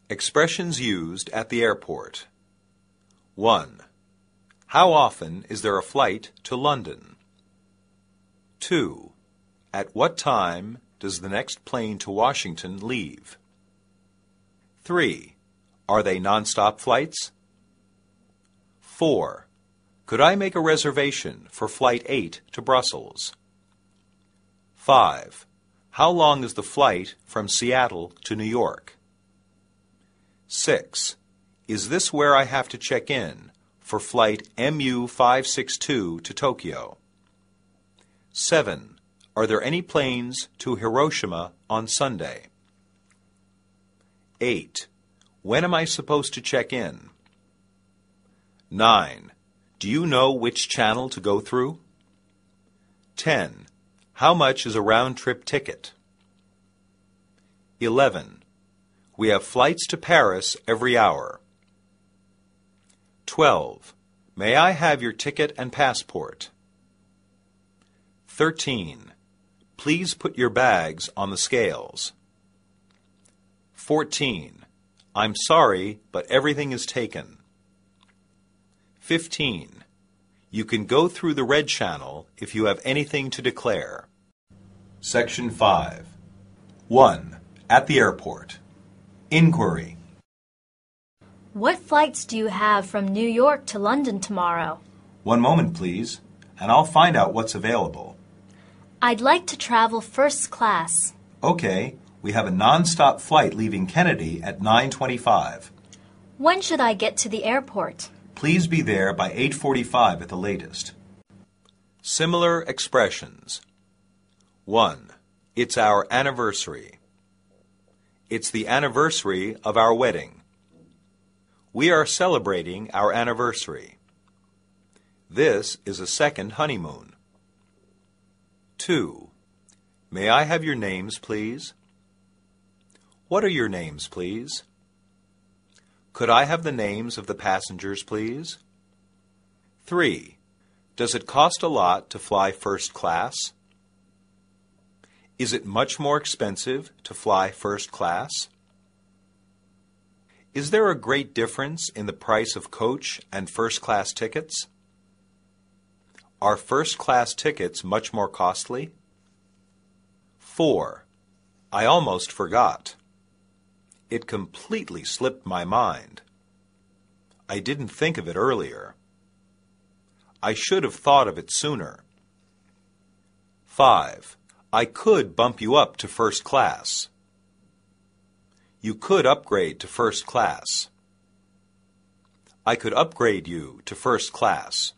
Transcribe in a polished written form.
Expressions used at the airport. 1. How often is there a flight to London? 2. At what time does the next plane to Washington leave? 3. Are they non-stop flights? 4. Could I make a reservation for Flight 8 to Brussels? 5. How long is the flight from Seattle to New York? 6. Is this where I have to check in for Flight MU562 to Tokyo? 7. Are there any planes to Hiroshima on Sunday? 8. When am I supposed to check in? 9. Do you know which channel to go through? 10. How much is a round-trip ticket? 11. We have flights to Paris every hour. 12. May I have your ticket and passport? 13. Please put your bags on the scales. 14. I'm sorry, but everything is taken. 15. You can go through the red channel if you have anything to declare. Section 5. 1. At the airport. Inquiry. What flights do you have from New York to London tomorrow? One moment, please, and I'll find out what's available. I'd like to travel first class. Okay, we have a non-stop flight leaving Kennedy at 9:25. When should I get to the airport? Please be there by 8:45 at the latest. Similar expressions. 1. It's our anniversary. It's the anniversary of our wedding. We are celebrating our anniversary. This is a second honeymoon. 2. May I have your names, please? What are your names, please? Could I have the names of the passengers, please? 3. Does it cost a lot to fly first class? Is it much more expensive to fly first class? Is there a great difference in the price of coach and first class tickets? Are first class tickets much more costly? 4. I almost forgot. It completely slipped my mind. I didn't think of it earlier. I should have thought of it sooner. 5. I could bump you up to first class. You could upgrade to first class. I could upgrade you to first class.